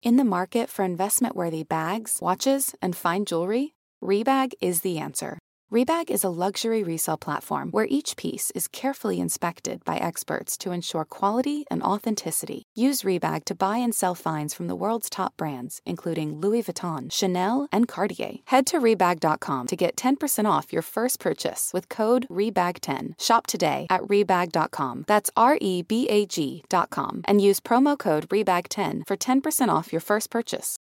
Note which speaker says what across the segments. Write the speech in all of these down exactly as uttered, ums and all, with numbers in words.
Speaker 1: In the market for investment-worthy bags, watches, and fine jewelry, Rebag is the answer. Rebag is a luxury resale platform where each piece is carefully inspected by experts to ensure quality and authenticity. Use Rebag to buy and sell finds from the world's top brands, including Louis Vuitton, Chanel, and Cartier. Head to Rebag dot com to get ten percent off your first purchase with code Rebag ten. Shop today at Rebag dot com. That's R E B A G dot com. And use promo code Rebag ten for ten percent off your first purchase.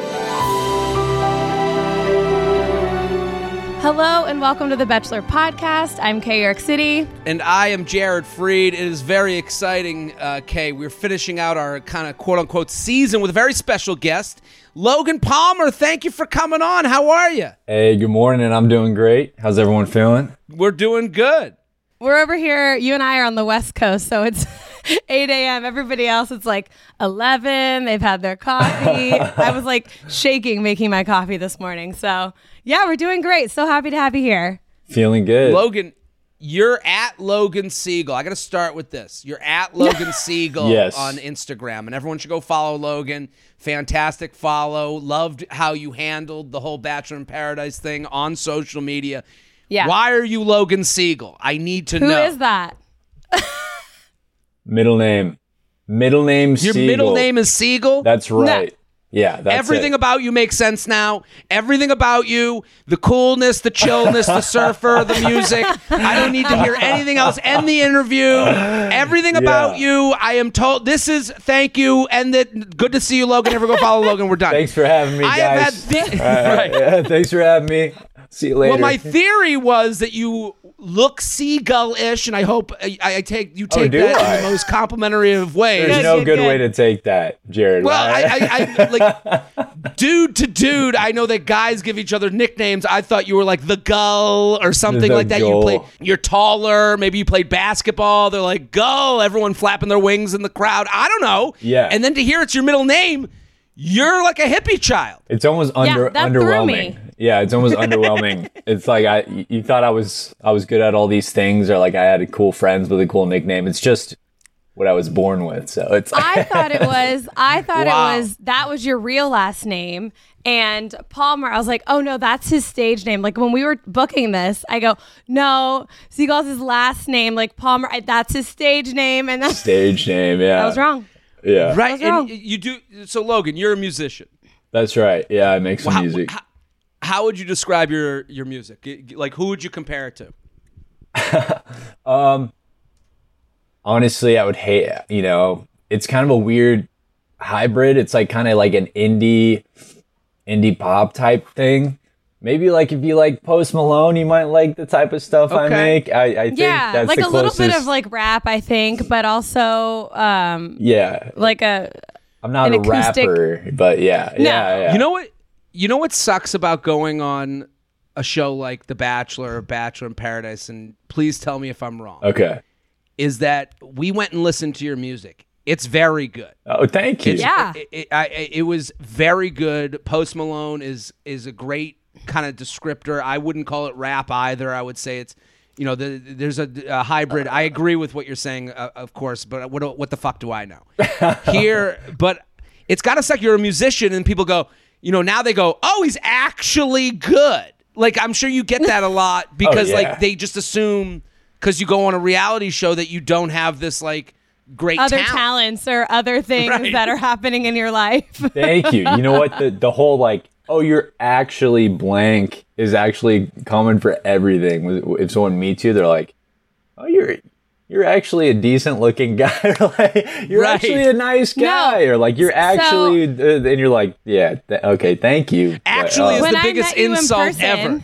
Speaker 2: Hello and welcome to the Bachelor Podcast. I'm Kay York City.
Speaker 3: And I am Jared Freed. It is very exciting, uh, Kay. We're finishing out our kind of quote-unquote season with a very special guest, Logan Palmer. Thank you for coming on. How are you?
Speaker 4: Hey, good morning. I'm doing great. How's everyone feeling?
Speaker 3: We're doing good.
Speaker 2: We're over here. You and I are on the West Coast, so it's eight a.m. Everybody else, it's like eleven. They've had their coffee. I was like shaking making my coffee this morning. So, yeah, we're doing great. So happy to have you here.
Speaker 4: Feeling good.
Speaker 3: Logan, you're at Logan Siegel. I got to start with this. You're at Logan Siegel
Speaker 4: yes.
Speaker 3: on Instagram, and everyone should go follow Logan. Fantastic follow. Loved how you handled the whole Bachelor in Paradise thing on social media.
Speaker 2: Yeah.
Speaker 3: Why are you Logan Siegel? I need to
Speaker 2: Who
Speaker 3: know.
Speaker 2: Who is that?
Speaker 4: Middle name. Middle name
Speaker 3: Your
Speaker 4: Siegel.
Speaker 3: middle name is Siegel?
Speaker 4: That's right. No. Yeah, that's
Speaker 3: Everything
Speaker 4: it.
Speaker 3: about you makes sense now. Everything about you, the coolness, the chillness, the surfer, the music. I don't need to hear anything else. End the interview. Everything about
Speaker 4: yeah.
Speaker 3: you, I am told. This is thank you. End it. Good to see you, Logan. Never go follow Logan. We're done.
Speaker 4: Thanks for having me,
Speaker 3: I
Speaker 4: guys.
Speaker 3: have had the-
Speaker 4: right.
Speaker 3: right.
Speaker 4: Yeah, thanks for having me. See you later.
Speaker 3: Well, my theory was that you look seagull-ish, and I hope I, I take you take
Speaker 4: oh,
Speaker 3: that
Speaker 4: I?
Speaker 3: in the most complimentary of ways.
Speaker 4: There's
Speaker 2: Good,
Speaker 4: no
Speaker 2: good,
Speaker 4: good,
Speaker 2: good.
Speaker 4: way to take that, Jared.
Speaker 3: Well, I, I, I like dude to dude. I know that guys give each other nicknames. I thought you were like the Gull or something
Speaker 4: The
Speaker 3: like that.
Speaker 4: Gull.
Speaker 3: You play. You're taller. Maybe you played basketball. They're like Gull. Everyone flapping their wings in the crowd. I don't know.
Speaker 4: Yeah.
Speaker 3: And then to hear it's your middle name, you're like a hippie child.
Speaker 4: It's almost under
Speaker 2: Yeah, that threw
Speaker 4: underwhelming.
Speaker 2: me.
Speaker 4: Yeah, it's almost underwhelming. It's like I you thought I was I was good at all these things, or like I had cool friends with a cool nickname. It's just what I was born with. So it's
Speaker 2: I thought it was, I thought
Speaker 3: Wow.
Speaker 2: it was, that was your real last name. And Palmer, I was like, oh no, that's his stage name. Like when we were booking this, I go, no, Siegel's his last name. Like Palmer, I, that's his stage name. And that's,
Speaker 4: stage name. Yeah,
Speaker 2: I was wrong.
Speaker 4: Yeah,
Speaker 3: Right.
Speaker 2: What's wrong?
Speaker 3: And you do. So Logan, you're a musician.
Speaker 4: that's right. Yeah, I make some
Speaker 3: How,
Speaker 4: music.
Speaker 3: how, how would you describe your your music? Like who would you compare it to?
Speaker 4: Um, honestly, I would hate, you know, it's kind of a weird hybrid. It's like kind of like an indie, indie pop type thing. Maybe like if you like Post Malone, you might like the type of stuff I
Speaker 3: Okay.
Speaker 4: make. I, I think
Speaker 2: Yeah,
Speaker 4: that's
Speaker 2: like
Speaker 4: the
Speaker 2: a little
Speaker 4: closest.
Speaker 2: bit of like rap, I think, but also um,
Speaker 4: Yeah,
Speaker 2: like a,
Speaker 4: I'm not
Speaker 2: an
Speaker 4: a
Speaker 2: acoustic-
Speaker 4: rapper, but yeah,
Speaker 2: No.
Speaker 4: yeah, yeah.
Speaker 3: You know what? You know what sucks about going on a show like The Bachelor or Bachelor in Paradise, and please tell me if I'm wrong,
Speaker 4: Okay.
Speaker 3: is that we went and listened to your music. It's very good.
Speaker 4: Oh, thank you.
Speaker 3: It's-
Speaker 2: Yeah.
Speaker 3: It, it, I, it was very good. Post Malone is is a great kind of descriptor. I wouldn't call it rap either. I would say it's, you know, the, there's a, a hybrid. I agree with what you're saying, uh, of course, but what what the fuck do I know? Here, but it's got to suck. You're a musician, and people go, you know, now they go, oh, he's actually good. Like, I'm sure you get that a lot because,
Speaker 4: yeah.
Speaker 3: like, they just assume because you go on a reality show that you don't have this, like, great
Speaker 2: other
Speaker 3: talent.
Speaker 2: talents or other things
Speaker 3: Right.
Speaker 2: that are happening in your life.
Speaker 4: Thank you. You know what? The the whole like, oh, you're actually blank is actually common for everything. If someone meets you, they're like, oh, you're you're actually a decent looking guy. Or like, you're
Speaker 3: Right.
Speaker 4: actually a nice guy.
Speaker 2: No.
Speaker 4: Or like, you're
Speaker 2: So-
Speaker 4: actually, uh, and you're like, yeah, th- okay, thank you.
Speaker 3: Actually,
Speaker 4: But,
Speaker 3: is
Speaker 4: uh,
Speaker 3: the
Speaker 2: When I
Speaker 3: biggest
Speaker 2: met you in
Speaker 3: insult
Speaker 2: person,
Speaker 3: ever.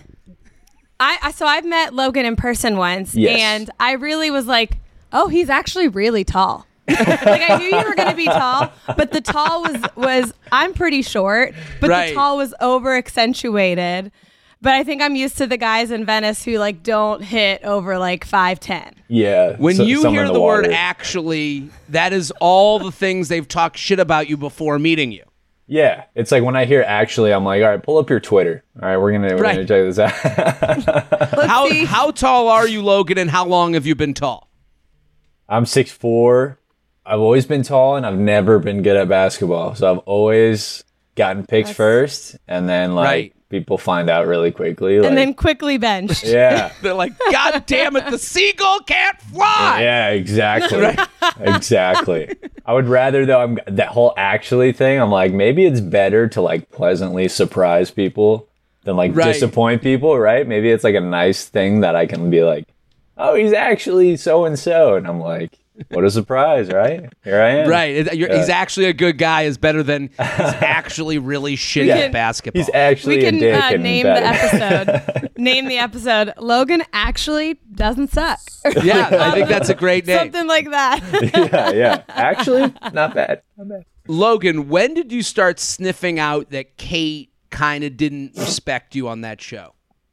Speaker 2: I, I so I've met Logan in person once,
Speaker 4: Yes.
Speaker 2: and I really was like, oh, he's actually really tall. Like I knew you were going to be tall, but the tall was was I'm pretty short, but
Speaker 3: Right.
Speaker 2: the tall was over accentuated. But I think I'm used to the guys in Venice who like don't hit over like five ten.
Speaker 4: yeah.
Speaker 3: When
Speaker 4: so-
Speaker 3: you
Speaker 4: somewhere
Speaker 3: hear
Speaker 4: in
Speaker 3: the, word
Speaker 4: water.
Speaker 3: actually, that is all the things they've talked shit about you before meeting you.
Speaker 4: Yeah, it's like when I hear actually, I'm like, all right, pull up your Twitter. All right, we're gonna we're
Speaker 3: Right.
Speaker 4: gonna check this out.
Speaker 2: Let's
Speaker 3: How
Speaker 2: see.
Speaker 3: how tall are you, Logan, and how long have you been tall?
Speaker 4: I'm six foot four. I've always been tall and I've never been good at basketball. So I've always gotten picked
Speaker 2: That's-
Speaker 4: first, and then like
Speaker 3: Right.
Speaker 4: people find out really quickly. Like,
Speaker 2: And then quickly benched.
Speaker 4: yeah.
Speaker 3: They're like, God damn it, the seagull can't fly.
Speaker 4: Yeah, exactly. Exactly. I would rather though I'm that whole actually thing, I'm like, maybe it's better to like pleasantly surprise people than like
Speaker 3: Right.
Speaker 4: disappoint people, right? Maybe it's like a nice thing that I can be like, oh, he's actually so and so, and I'm like, what a surprise, right? Here I am.
Speaker 3: Right. It- you're-
Speaker 4: Yeah.
Speaker 3: He's actually a good guy is better than he's actually really shitty
Speaker 4: Yeah.
Speaker 3: at basketball.
Speaker 4: He's actually
Speaker 2: We can
Speaker 4: a dick
Speaker 2: uh,
Speaker 4: and
Speaker 2: name
Speaker 4: better.
Speaker 2: the episode. Name the episode. Logan actually doesn't suck.
Speaker 3: yeah, I think that's a great name.
Speaker 2: Something like that.
Speaker 4: yeah, yeah. Actually, not bad. Not bad.
Speaker 3: Logan, when did you start sniffing out that Kate kind of didn't respect you on that show?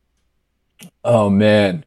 Speaker 4: Oh man.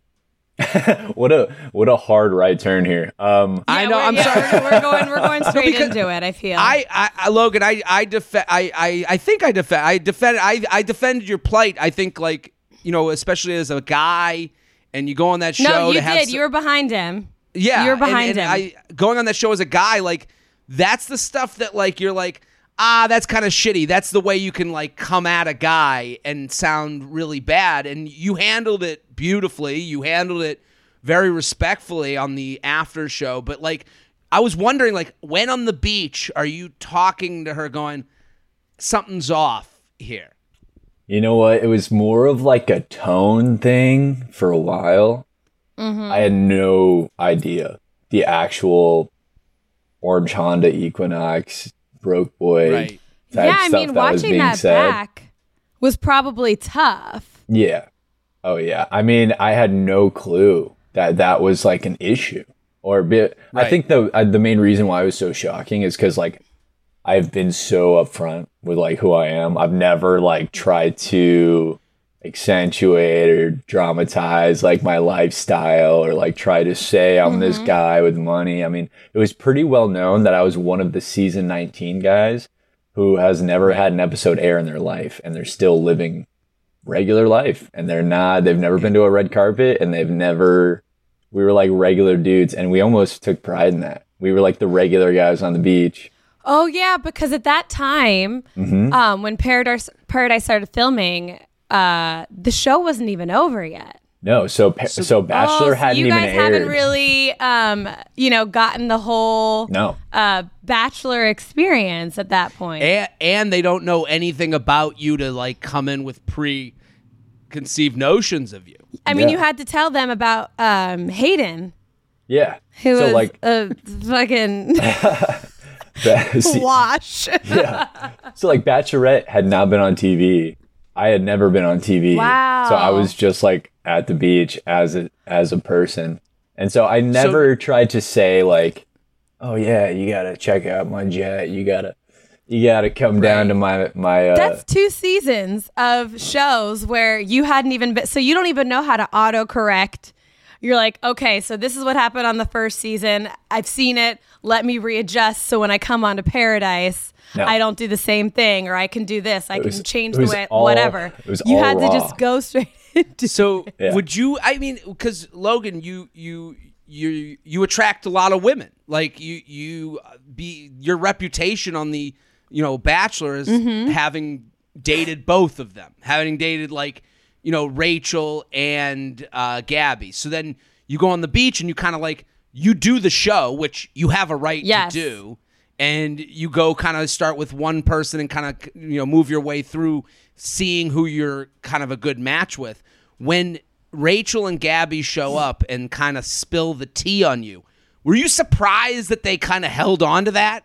Speaker 4: what a what a hard right turn here. Um
Speaker 3: I
Speaker 2: Yeah,
Speaker 3: know.
Speaker 2: we're-
Speaker 3: I'm
Speaker 2: yeah,
Speaker 3: sorry.
Speaker 2: We're, we're going. We're going straight
Speaker 3: because
Speaker 2: into it. I feel.
Speaker 3: I, I, I Logan, I, I defend, I, I, I think I defend, I defend, I, I defended your plight. I think, like, you know, especially as a guy, and you go on that show.
Speaker 2: no, you
Speaker 3: to have
Speaker 2: did.
Speaker 3: s-
Speaker 2: You were behind him.
Speaker 3: yeah,
Speaker 2: you were
Speaker 3: and-
Speaker 2: behind
Speaker 3: and
Speaker 2: him.
Speaker 3: I going on that show as a guy, like, that's the stuff that, like, you're like, ah, that's kind of shitty. That's the way you can like come at a guy and sound really bad. And you handled it beautifully. You handled it very respectfully on the after show. But like, I was wondering, like, when on the beach are you talking to her going, something's off here?
Speaker 4: You know what? It was more of like a tone thing for a while.
Speaker 2: Mm-hmm.
Speaker 4: I had no idea the actual Orange Honda Equinox broke boy
Speaker 3: Right.
Speaker 4: type
Speaker 2: Yeah, I
Speaker 4: stuff
Speaker 2: mean,
Speaker 4: that was
Speaker 2: watching
Speaker 4: being
Speaker 2: that
Speaker 4: said.
Speaker 2: back was probably tough.
Speaker 4: Yeah. Oh yeah. I mean, I had no clue that that was like an issue. Or be, I
Speaker 3: Right.
Speaker 4: think the uh, the main reason why it was so shocking is because like I've been so upfront with like who I am. I've never like tried to accentuate or dramatize like my lifestyle or like try to say I'm this guy with money. I mean, it was pretty well known that I was one of the season nineteen guys who has never had an episode air in their life, and they're still living regular life, and they're not, they've never been to a red carpet, and they've never, we were like regular dudes, and we almost took pride in that. We were like the regular guys on the beach.
Speaker 2: Oh yeah, because at that time,
Speaker 4: Mm-hmm.
Speaker 2: um, when Paradise Paradise started filming, uh, the show wasn't even over yet.
Speaker 4: No, so pa- so, Bachelor
Speaker 2: oh, so
Speaker 4: hadn't
Speaker 2: you
Speaker 4: even
Speaker 2: guys
Speaker 4: aired.
Speaker 2: haven't really, um, you know, gotten the whole
Speaker 4: No.
Speaker 2: uh, Bachelor experience at that point.
Speaker 3: And, and they don't know anything about you to like come in with preconceived notions of you.
Speaker 2: I mean,
Speaker 4: Yeah.
Speaker 2: you had to tell them about um, Hayden,
Speaker 4: Yeah.
Speaker 2: who
Speaker 4: so
Speaker 2: was
Speaker 4: like
Speaker 2: a fucking
Speaker 4: ba- see,
Speaker 2: wash.
Speaker 4: yeah. So like Bachelorette had not been on T V. I had never been on T V.
Speaker 2: Wow.
Speaker 4: So I was just like at the beach as a as a person. And so I never tried to say like, oh yeah, you gotta check out my jet. You gotta you gotta come down to my my uh
Speaker 2: That's two seasons of shows where you hadn't even been, so you don't even know how to autocorrect. You're like, okay, so this is what happened on the first season. I've seen it. Let me readjust so when I come onto Paradise,
Speaker 4: No.
Speaker 2: I don't do the same thing, or I can do this. I
Speaker 4: was-
Speaker 2: can change
Speaker 4: it
Speaker 2: the
Speaker 4: was
Speaker 2: way,
Speaker 4: all-
Speaker 2: whatever.
Speaker 4: it was
Speaker 2: you
Speaker 4: all
Speaker 2: had
Speaker 4: raw.
Speaker 2: to just go straight into
Speaker 3: So
Speaker 4: Yeah.
Speaker 3: would you? I mean, because Logan, you you you you attract a lot of women. Like you you be your reputation on the you know Bachelor is
Speaker 2: Mm-hmm.
Speaker 3: having dated both of them, having dated like you know Rachel and uh, Gabby. So then you go on the beach and you kind of like you do the show, which you have a right
Speaker 2: Yes.
Speaker 3: to do. And you go kind of start with one person and kind of you know move your way through seeing who you're kind of a good match with. When Rachel and Gabby show up and kind of spill the tea on you, were you surprised that they kind of held on to that?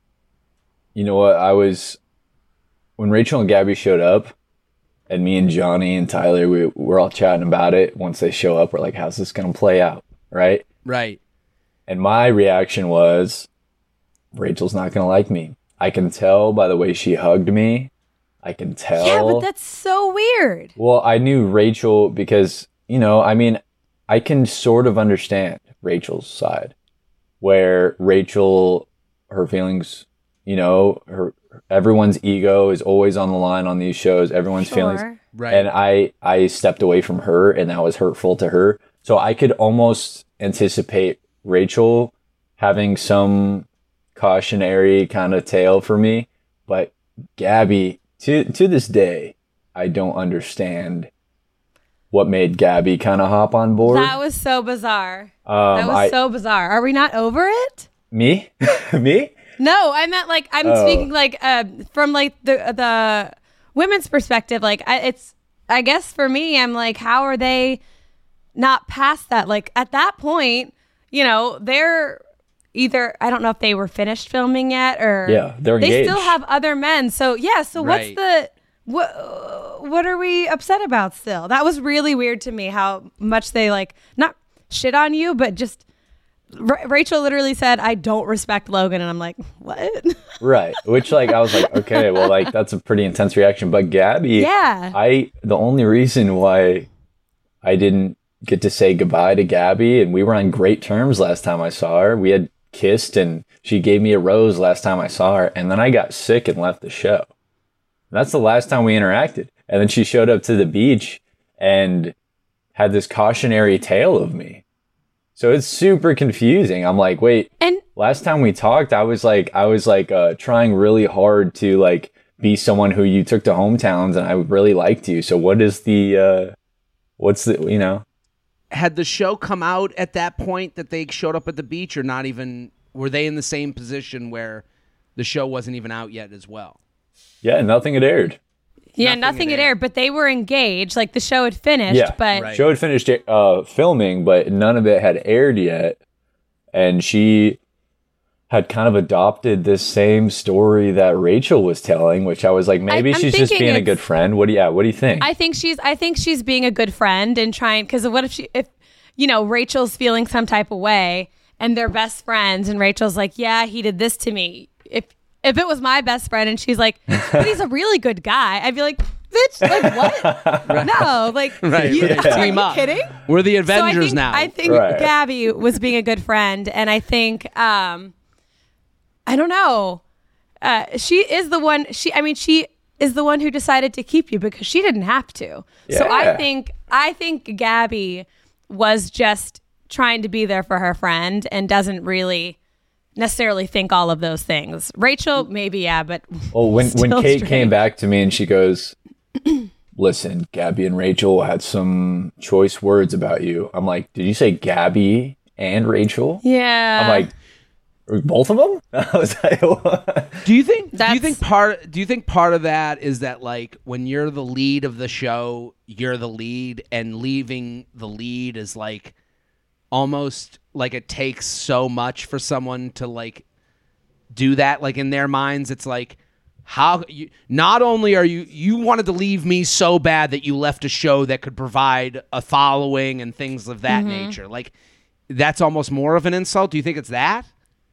Speaker 4: You know what? I was when Rachel and Gabby showed up, and me and Johnny and Tyler, we were all chatting about it. Once they show up, we're like, "How's this gonna play out?" Right?
Speaker 3: Right.
Speaker 4: And my reaction was, Rachel's not gonna like me. I can tell by the way she hugged me. I can tell.
Speaker 2: Yeah, but that's so weird.
Speaker 4: Well, I knew Rachel because, you know, I mean, I can sort of understand Rachel's side, where Rachel, her feelings, you know, her everyone's ego is always on the line on these shows. Everyone's feelings,
Speaker 2: Sure.
Speaker 3: Right.
Speaker 4: and I I stepped away from her, and that was hurtful to her. So I could almost anticipate Rachel having some cautionary kind of tale for me. But Gabby, to to this day, I don't understand what made Gabby kind of hop on board.
Speaker 2: That was so bizarre.
Speaker 4: Um,
Speaker 2: that was
Speaker 4: I,
Speaker 2: so bizarre. Are we not over it?
Speaker 4: Me? Me?
Speaker 2: No, I meant like I'm
Speaker 4: Oh.
Speaker 2: speaking like uh, from like the the women's perspective. Like I, it's I guess for me, I'm like, how are they not past that? Like at that point, you know, they're either I don't know if they were finished filming yet or
Speaker 4: Yeah, they're
Speaker 2: they
Speaker 4: engaged.
Speaker 2: still have other men. So yeah, so
Speaker 3: Right.
Speaker 2: what's the what what are we upset about still? That was really weird to me how much they like not shit on you, but just Ra- Rachel literally said, "I don't respect Logan," and I'm like, "What?"
Speaker 4: Right. Which, like, I was like, okay, well, like, that's a pretty intense reaction. But Gabby,
Speaker 2: Yeah.
Speaker 4: I, the only reason why I didn't get to say goodbye to Gabby, and we were on great terms last time I saw her. We had kissed, and she gave me a rose last time I saw her. And then I got sick and left the show. That's the last time we interacted. And then she showed up to the beach and had this cautionary tale of me. So it's super confusing. I'm like, wait,
Speaker 2: And
Speaker 4: last time we talked, I was like, I was like uh, trying really hard to like be someone who you took to hometowns, and I really liked you. So what is the, uh, what's the, you know?
Speaker 3: Had the show come out at that point that they showed up at the beach, or not even? Were they in the same position where the show wasn't even out yet as well?
Speaker 4: Yeah, nothing had aired.
Speaker 2: yeah,
Speaker 3: Nothing
Speaker 2: nothing
Speaker 3: had
Speaker 2: had aired, but they were engaged. Like the show had finished,
Speaker 4: Yeah,
Speaker 2: but
Speaker 3: right.
Speaker 4: Show had finished uh, filming, but none of it had aired yet. And she had kind of adopted this same story that Rachel was telling, which I was like, maybe
Speaker 2: I'm
Speaker 4: she's just
Speaker 2: thinking
Speaker 4: being a
Speaker 2: it's-
Speaker 4: good friend. What do you, yeah, what do you think?
Speaker 2: I think she's I think she's being a good friend and trying because what if she if you know Rachel's feeling some type of way and they're best friends and Rachel's like, yeah, he did this to me. If if it was my best friend and she's like, but he's a really good guy, I'd be like, bitch, like what? No, like
Speaker 3: Right,
Speaker 2: you,
Speaker 3: right.
Speaker 2: are
Speaker 3: Team
Speaker 2: you
Speaker 3: up.
Speaker 2: kidding?
Speaker 3: We're the
Speaker 2: So I
Speaker 3: Avengers
Speaker 2: think,
Speaker 3: now.
Speaker 2: I think
Speaker 4: Right.
Speaker 2: Gabby was being a good friend, and I think um, I don't know. Uh, she is the one. She, I mean, she is the one who decided to keep you because she didn't have to. So I
Speaker 4: Yeah.
Speaker 2: think I think Gabby was just trying to be there for her friend and doesn't really necessarily think all of those things. Rachel, maybe, yeah, but
Speaker 4: Well, when when
Speaker 2: still
Speaker 4: Kate
Speaker 2: strange.
Speaker 4: came back to me and she goes, "Listen, Gabby and Rachel had some choice words about you." I'm like, "Did you say Gabby and Rachel?"
Speaker 2: yeah,
Speaker 4: I'm like, "Both of them?" I was like, "What?"
Speaker 3: Do you think? Do you
Speaker 2: That's-
Speaker 3: think part? Do you think part of that is that like when you're the lead of the show, you're the lead, and leaving the lead is like almost like it takes so much for someone to like do that. Like in their minds, it's like how you. Not only are you you wanted to leave me so bad that you left a show that could provide a following and things of that nature. Like that's almost more of an insult. Do you think it's that?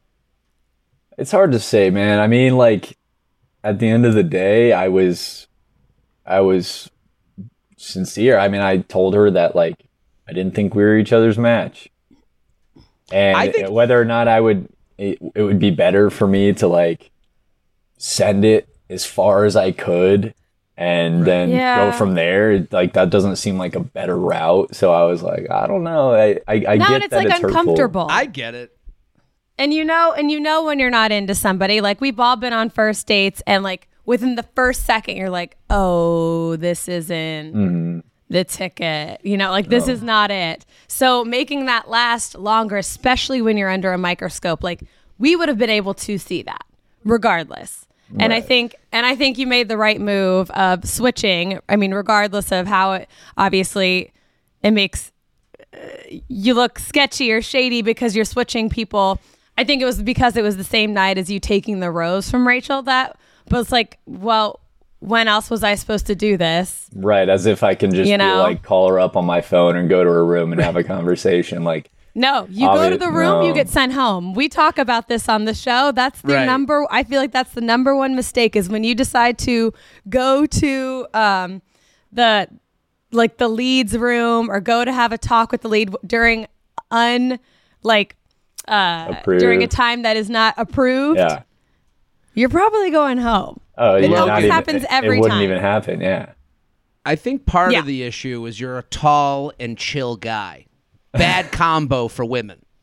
Speaker 4: It's hard to say, man. I mean, like at the end of the day, I was I was sincere. I mean, I told her that like I didn't think we were each other's match. And
Speaker 3: I think-
Speaker 4: whether or not I would it, it would be better for me to like send it as far as I could and then
Speaker 2: Yeah.
Speaker 4: go from there. Like that doesn't seem like a better route. So I was like, I don't know. I I, I
Speaker 2: no,
Speaker 4: get
Speaker 2: and it's
Speaker 4: that
Speaker 2: like
Speaker 4: it's hurtful.
Speaker 2: uncomfortable.
Speaker 3: I get it.
Speaker 2: And you know, and you know when you're not into somebody, like we've all been on first dates and like within the first second you're like, oh, this isn't
Speaker 4: Mm-hmm.
Speaker 2: the ticket. You know, like this is not it. So making that last longer, especially when you're under a microscope, like we would have been able to see that regardless. And I
Speaker 4: Right.
Speaker 2: think and I think you made the right move of switching. I mean, regardless of how it obviously it makes uh, you look sketchy or shady because you're switching people. I think it was because it was the same night as you taking the rose from Rachel that, but it's like, well, when else was I supposed to do this?
Speaker 4: Right, as if I can just
Speaker 2: You
Speaker 4: be
Speaker 2: know?
Speaker 4: like call her up on my phone and go to her room and have a conversation. Like
Speaker 2: No, you go to
Speaker 4: Obvi-
Speaker 2: the room, you
Speaker 4: no.
Speaker 2: get sent home. We talk about this on the show. That's the
Speaker 3: Right.
Speaker 2: number. I feel like that's the number one mistake is when you decide to go to um, the like the lead's room or go to have a talk with the lead during un like uh,
Speaker 4: Approved.
Speaker 2: during a time that is not approved.
Speaker 4: yeah.
Speaker 2: You're probably going home.
Speaker 4: Oh,
Speaker 2: It
Speaker 4: yeah,
Speaker 2: always
Speaker 4: not even,
Speaker 2: happens
Speaker 4: it-
Speaker 2: every
Speaker 4: it wouldn't
Speaker 2: time.
Speaker 4: even happen. Yeah.
Speaker 3: I think part
Speaker 2: Yeah.
Speaker 3: of the issue is you're a tall and chill guy. Bad combo for women.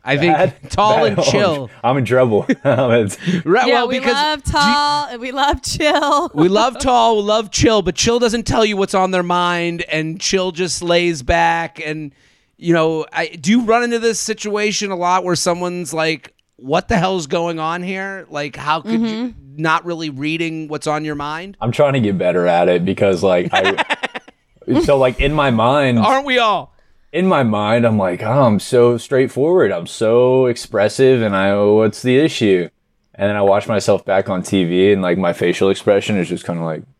Speaker 3: I think
Speaker 4: Bad?
Speaker 3: tall
Speaker 4: Bad.
Speaker 3: and chill.
Speaker 4: I'm in trouble. It's-
Speaker 3: Right,
Speaker 2: Yeah,
Speaker 3: well,
Speaker 2: we
Speaker 3: because
Speaker 2: love tall and we love chill.
Speaker 3: we love tall, we love chill, but chill doesn't tell you what's on their mind, and chill just lays back. And you know, I, do you run into this situation a lot where someone's like, "What the hell's going on here?" Like, how could
Speaker 2: Mm-hmm.
Speaker 3: you not really reading what's on your mind?
Speaker 4: I'm trying to get better at it because like I so like in my mind
Speaker 3: Aren't we all?
Speaker 4: in my mind I'm like, oh, I'm so straightforward, I'm so expressive, and I what's the issue? And then I watch myself back on T V and like my facial expression is just kind of like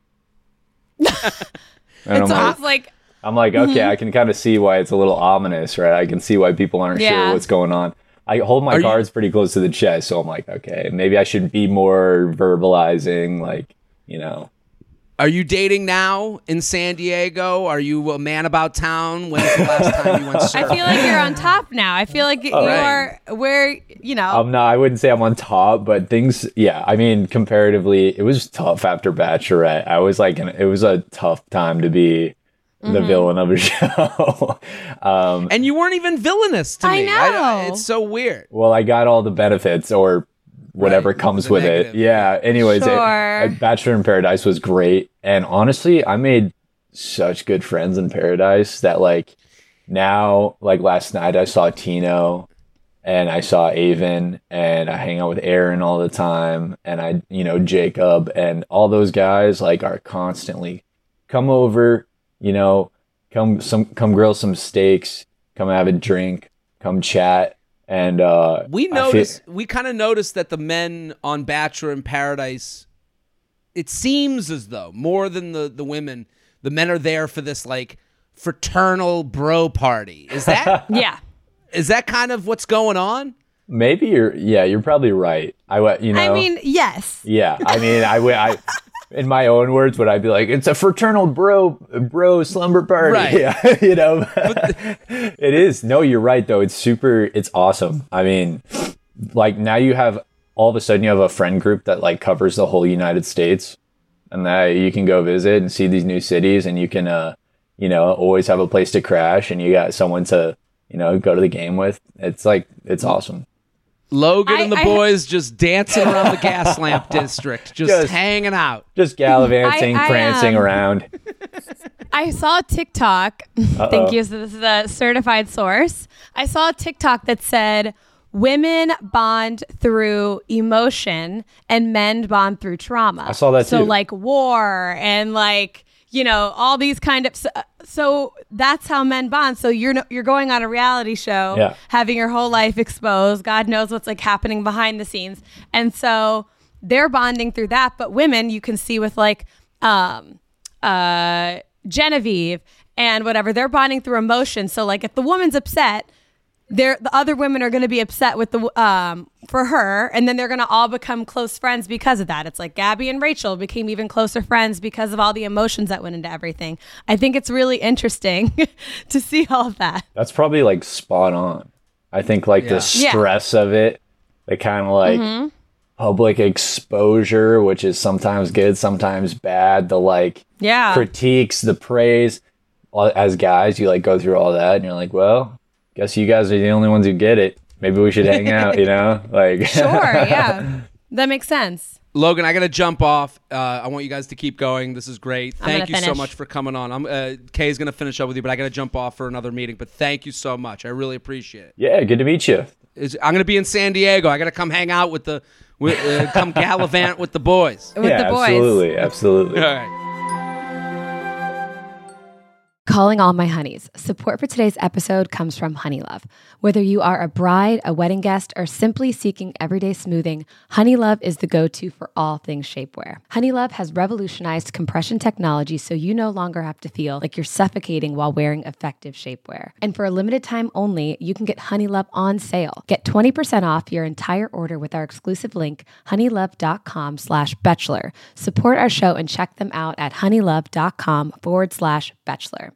Speaker 4: and
Speaker 2: It's
Speaker 4: I'm like,
Speaker 2: almost like
Speaker 4: I'm like, okay, I can kind of see why it's a little ominous, right? I can see why people aren't
Speaker 2: Yeah.
Speaker 4: sure what's going on. I hold my
Speaker 3: Are you-
Speaker 4: cards pretty close to the chest, so I'm like, okay, maybe I should be more verbalizing, like, you know.
Speaker 3: Are you dating now in San Diego? Are you a man about town? When's the last time you went surfing?
Speaker 2: I feel like you're on top now. I feel like you
Speaker 3: right.
Speaker 2: are where you know.
Speaker 4: I'm not, I wouldn't say I'm on top, but things, yeah, I mean, comparatively, it was tough after Bachelorette. I was like, an, it was a tough time to be the villain of a show. um,
Speaker 3: And you weren't even villainous to
Speaker 2: I
Speaker 3: me.
Speaker 2: know.
Speaker 3: it's so weird.
Speaker 4: well, I got all the benefits or whatever
Speaker 3: Right,
Speaker 4: comes
Speaker 3: the
Speaker 4: with
Speaker 3: negative.
Speaker 4: it. Yeah. Anyways, it-
Speaker 2: Sure.
Speaker 4: uh, Bachelor in Paradise was great. And honestly, I made such good friends in Paradise that like now, like last night, I saw Tino and I saw Avon and I hang out with Aaron all the time. And I, you know, Jacob and all those guys like are constantly come over, you know, come some, come grill some steaks, come have a drink, come chat. And uh,
Speaker 3: We
Speaker 4: I feel-
Speaker 3: noticed, we kind of noticed that the men on Bachelor in Paradise, it seems as though more than the, the women, the men are there for this like fraternal bro party. Is that
Speaker 2: yeah.
Speaker 3: is that kind of what's going on?
Speaker 4: Maybe you're, yeah, you're probably right. I, wa- you know,
Speaker 2: I mean, yes.
Speaker 4: yeah, I mean, I, would- I, in my own words, would I be like, it's a fraternal bro, bro slumber party,
Speaker 3: Right.
Speaker 4: yeah, you know, it is. No, you're right though. It's super, it's awesome. I mean, like now you have, all of a sudden you have a friend group that like covers the whole United States, and that you can go visit and see these new cities, and you can, uh, you know, always have a place to crash, and you got someone to, you know, go to the game with. It's like, it's awesome.
Speaker 3: Logan
Speaker 2: I-
Speaker 3: and the
Speaker 2: I-
Speaker 3: boys just dancing around the gas lamp district, just,
Speaker 4: Just-
Speaker 3: hanging out.
Speaker 4: Just gallivanting,
Speaker 2: I, I,
Speaker 4: prancing
Speaker 2: um,
Speaker 4: around.
Speaker 2: I saw a TikTok. Thank you. So this is a certified source. I saw a TikTok that said women bond through emotion and men bond through trauma.
Speaker 4: I saw that
Speaker 2: so
Speaker 4: too.
Speaker 2: like war and like, you know, all these kind of so, so that's how men bond. So you're no, you're going on a reality show,
Speaker 4: Yeah.
Speaker 2: having your whole life exposed. God knows what's like happening behind the scenes. And so they're bonding through that, but women you can see with like um uh Genevieve and whatever, they're bonding through emotion. So like if the woman's upset, they're the other women are going to be upset with the um for her, and then they're going to all become close friends because of that. It's like Gabby and Rachel became even closer friends because of all the emotions that went into everything. I think it's really interesting to see all of that.
Speaker 4: That's probably like spot on. I think like
Speaker 3: Yeah.
Speaker 4: the stress of it, the kind of like public exposure, which is sometimes good, sometimes bad, the like
Speaker 2: Yeah.
Speaker 4: critiques, the praise. Well, as guys, you like go through all that and you're like, well, guess you guys are the only ones who get it. Maybe we should hang out, you know? Like
Speaker 2: Sure, yeah. That makes sense.
Speaker 3: Logan, I got to jump off. Uh, I want you guys to keep going. This is great.
Speaker 2: I'm
Speaker 3: Thank
Speaker 2: gonna
Speaker 3: you so
Speaker 2: finish.
Speaker 3: much for coming on. I'm uh, Kay's going to finish up with you, but I got to jump off for another meeting. But thank you so much. I really appreciate it.
Speaker 4: Yeah, good to meet you.
Speaker 3: Is- I'm going to be in San Diego. I got to come hang out with the, with, uh, come gallivant with the boys.
Speaker 2: With
Speaker 4: yeah,
Speaker 2: the boys.
Speaker 4: absolutely, absolutely.
Speaker 3: All right.
Speaker 1: Calling all my honeys. Support for today's episode comes from Honeylove. Whether you are a bride, a wedding guest, or simply seeking everyday smoothing, Honeylove is the go-to for all things shapewear. Honeylove has revolutionized compression technology so you no longer have to feel like you're suffocating while wearing effective shapewear. And for a limited time only, you can get Honeylove on sale. Get twenty percent off your entire order with our exclusive link, honeylove.com slash bachelor. Support our show and check them out at honeylove.com forward slash bachelor.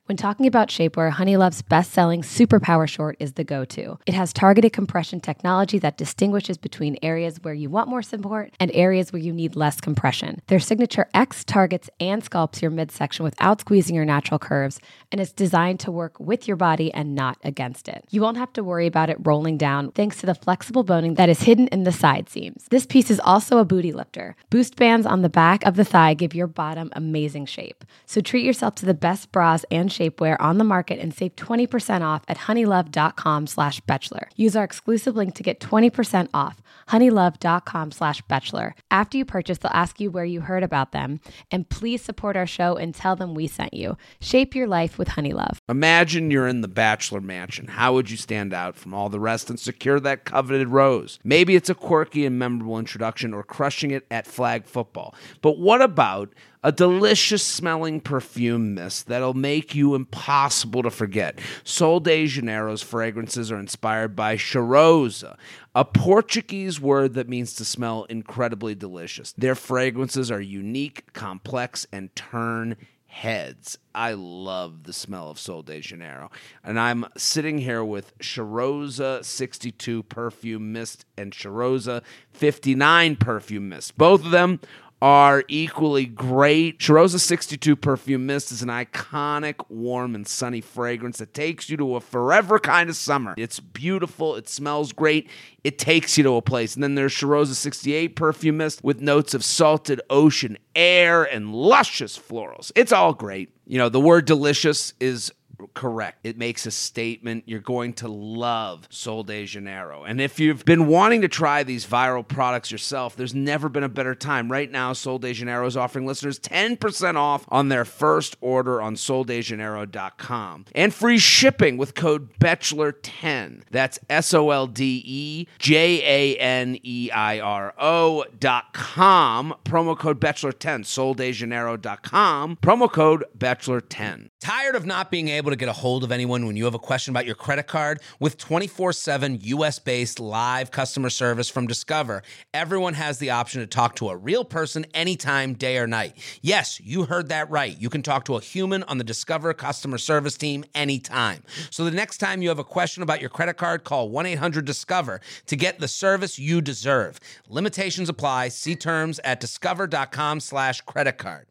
Speaker 2: When talking about shapewear, Honeylove's best-selling Superpower Short is the go-to. It has targeted compression technology that distinguishes between areas where you want more support and areas where you need less compression. Their signature X targets and sculpts your midsection without squeezing your natural curves, and it's designed to work with your body and not against it. You won't have to worry about it rolling down thanks to the flexible boning that is hidden in the side seams. This piece is also a booty lifter. Boost bands on the back of the thigh give your bottom amazing shape. So treat yourself to the best bras and shapewear on the market and save twenty percent off at honeylove.com slash bachelor. Use our exclusive link to get twenty percent off, honeylove.com slash bachelor. After you purchase, they'll ask you where you heard about them. And please support our show and tell them we sent you. Shape your life with Honeylove.
Speaker 3: Imagine you're in the Bachelor Mansion. How would you stand out from all the rest and secure that coveted rose? Maybe it's a quirky and memorable introduction or crushing it at flag football. But what about a delicious smelling perfume mist that'll make you impossible to forget? Sol de Janeiro's fragrances are inspired by cheirosa, a Portuguese word that means to smell incredibly delicious. Their fragrances are unique, complex, and turn heads. I love the smell of Sol de Janeiro. And I'm sitting here with Cheirosa sixty-two perfume mist and Cheirosa fifty-nine perfume mist. Both of them are equally great. Cheirosa sixty-two perfume mist is an iconic, warm, and sunny fragrance that takes you to a forever kind of summer. It's beautiful. It smells great. It takes you to a place. And then there's Cheirosa sixty-eight perfume mist with notes of salted ocean air and luscious florals. It's all great. You know, the word delicious is correct. It makes a statement. You're going to love Sol de Janeiro. And if you've been wanting to try these viral products yourself, there's never been a better time. Right now, Sol de Janeiro is offering listeners ten percent off on their first order on sol de janeiro dot com. And free shipping with code bachelor ten. That's S O L D E J A N E I R O dot com. Promo code bachelor ten. sol de janeiro dot com. Promo code bachelor ten. Tired of not being able to get a hold of anyone when you have a question about your credit card? With twenty-four seven U S-based live customer service from Discover, everyone has the option to talk to a real person anytime, day or night. Yes, you heard that right. You can talk to a human on the Discover customer service team anytime. So the next time you have a question about your credit card, call one eight hundred discover to get the service you deserve. Limitations apply. See terms at discover.com slash credit card.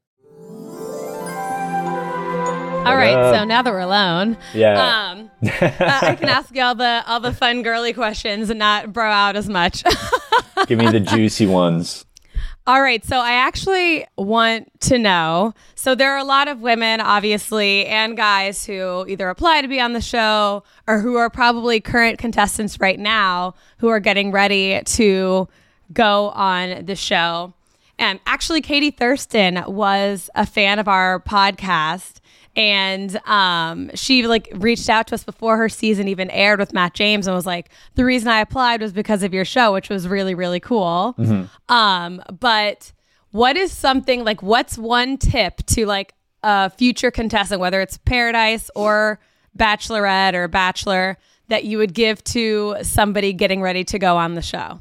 Speaker 2: All right, so now that we're alone,
Speaker 4: Yeah.
Speaker 2: um, I can ask you all the all the fun girly questions and not bro out as much.
Speaker 4: Give me the juicy ones.
Speaker 2: All right, so I actually want to know, so there are a lot of women, obviously, and guys who either apply to be on the show or who are probably current contestants right now who are getting ready to go on the show. And actually, Katie Thurston was a fan of our podcast. And um, she like reached out to us before her season even aired with Matt James and was like, the reason I applied was because of your show, which was really, really cool. Mm-hmm. Um, but what is something like, what's one tip to like a future contestant, whether it's Paradise or Bachelorette or Bachelor, that you would give to somebody getting ready to go on the show?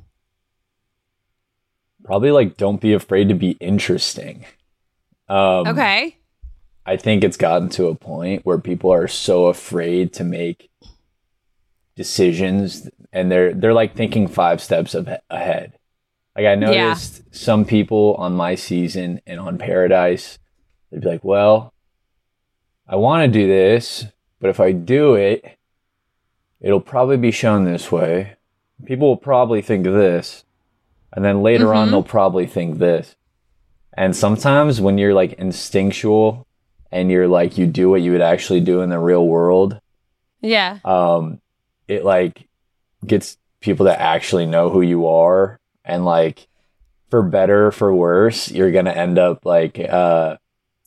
Speaker 4: Probably like, don't be afraid to be interesting. Um,
Speaker 2: okay.
Speaker 4: I think it's gotten to a point where people are so afraid to make decisions and they're they're like thinking five steps of, ahead. Like I noticed yeah. some people on my season and on Paradise, they'd be like, well, I want to do this, but if I do it, it'll probably be shown this way. People will probably think this. And then later mm-hmm. on, they'll probably think this. And sometimes when you're like instinctual and you're like, you do what you would actually do in the real world.
Speaker 2: Yeah.
Speaker 4: Um, it like gets people to actually know who you are. And like, for better, for worse, you're going to end up like, uh,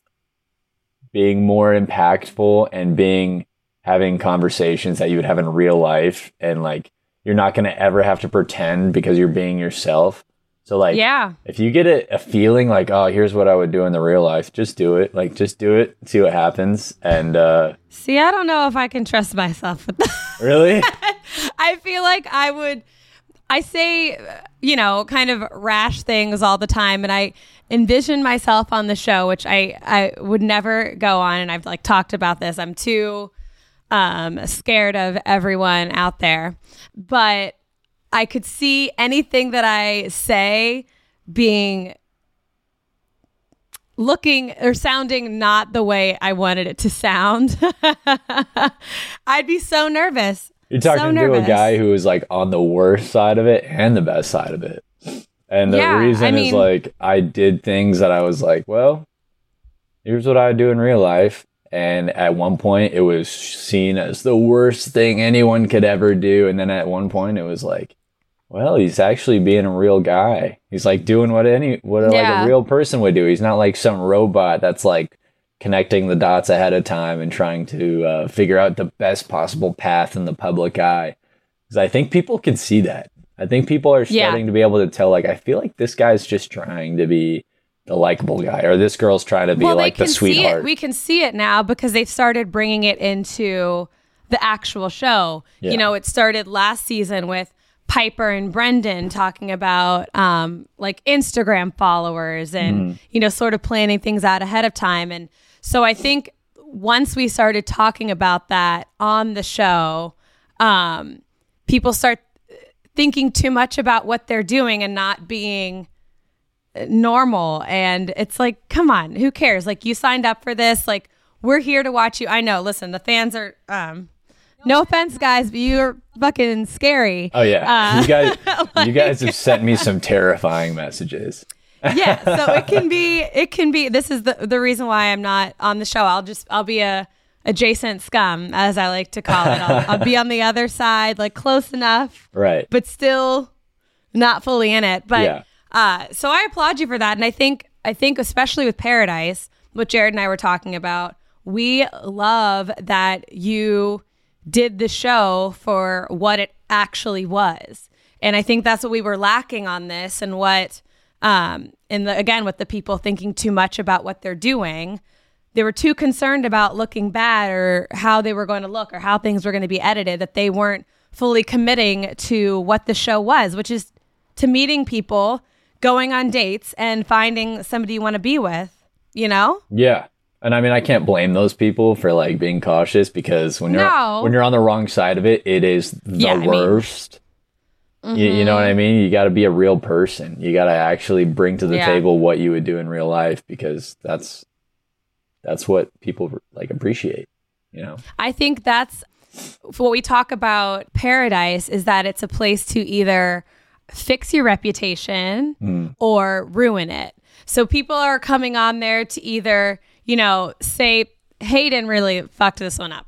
Speaker 4: being more impactful and being, having conversations that you would have in real life. And like, you're not going to ever have to pretend because you're being yourself. So like,
Speaker 2: yeah.
Speaker 4: if you get a, a feeling like, oh, here's what I would do in the real life, just do it. Like, just do it, see what happens. And uh,
Speaker 2: see, I don't know if I can trust myself with that.
Speaker 4: Really?
Speaker 2: I feel like I would, I say, you know, kind of rash things all the time, and I envision myself on the show, which I, I would never go on, and I've like talked about this. I'm too um, scared of everyone out there, but I could see anything that I say being looking or sounding not the way I wanted it to sound. I'd be so nervous.
Speaker 4: You're talking
Speaker 2: so
Speaker 4: to
Speaker 2: nervous.
Speaker 4: a guy who is like on the worst side of it and the best side of it. And the
Speaker 2: Yeah,
Speaker 4: reason
Speaker 2: I
Speaker 4: is
Speaker 2: mean-
Speaker 4: like I did things that I was like, well, here's what I do in real life. And at one point it was seen as the worst thing anyone could ever do. And then at one point it was like, well, he's actually being a real guy. He's like doing what any what like
Speaker 2: Yeah.
Speaker 4: a real person would do. He's not like some robot that's like connecting the dots ahead of time and trying to uh, figure out the best possible path in the public eye. Because I think people can see that. I think people are
Speaker 2: Yeah.
Speaker 4: starting to be able to tell, like, I feel like this guy's just trying to be the likable guy, or this girl's trying to be
Speaker 2: well,
Speaker 4: like
Speaker 2: they
Speaker 4: the
Speaker 2: can see
Speaker 4: sweetheart.
Speaker 2: it. We can see it now because they've started bringing it into the actual show.
Speaker 4: Yeah.
Speaker 2: You know, it started last season with Piper and Brendan talking about um, like Instagram followers and, you know, sort of planning things out ahead of time. And so I think once we started talking about that on the show, um, people start thinking too much about what they're doing and not being normal. And it's like, come on, who cares? Like, you signed up for this. Like, we're here to watch you. I know, listen, the fans are, um, no offense, guys, but you're fucking scary.
Speaker 4: Oh yeah,
Speaker 2: Uh,
Speaker 4: you guys, you guys have sent me some terrifying messages.
Speaker 2: Yeah, so it can be, it can be, this is the the reason why I'm not on the show. I'll just, I'll be a adjacent scum, as I like to call it. I'll, I'll be on the other side, like close enough,
Speaker 4: Right.
Speaker 2: but still not fully in it. But
Speaker 4: Yeah.
Speaker 2: uh, so I applaud you for that. And I think, I think especially with Paradise, what Jared and I were talking about, we love that you did the show for what it actually was. And I think that's what we were lacking on this, and what, um, in the, again, with the people thinking too much about what they're doing. They were too concerned about looking bad or how they were going to look or how things were going to be edited, that they weren't fully committing to what the show was, which is to meeting people, going on dates, and finding somebody you want to be with, you know?
Speaker 4: Yeah. And I mean, I can't blame those people for like being cautious, because when you're
Speaker 2: No.
Speaker 4: when you're on the wrong side of it, it is the
Speaker 2: Yeah, I mean-
Speaker 4: worst. You, you know what I mean? You got to be a real person. You got to actually bring to the
Speaker 2: Yeah.
Speaker 4: table what you would do in real life, because that's that's what people like appreciate. You know?
Speaker 2: I think that's what we talk about Paradise, is that it's a place to either fix your reputation or ruin it. So people are coming on there to either, you know, say, Hayden really fucked this one up.